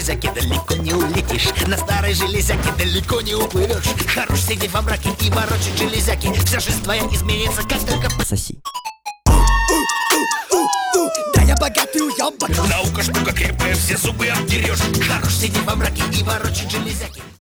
железяки далеко не улетишь. На старой железяке далеко не уплывешь. Хорош сидеть во мраке и ворочать железяки. Вся жизнь твоя изменится, как только Пососи. да я богатый уёбок. Наука штука крепкая, все зубы обдерешь. Хорош сидеть во мраке и ворочать железяки.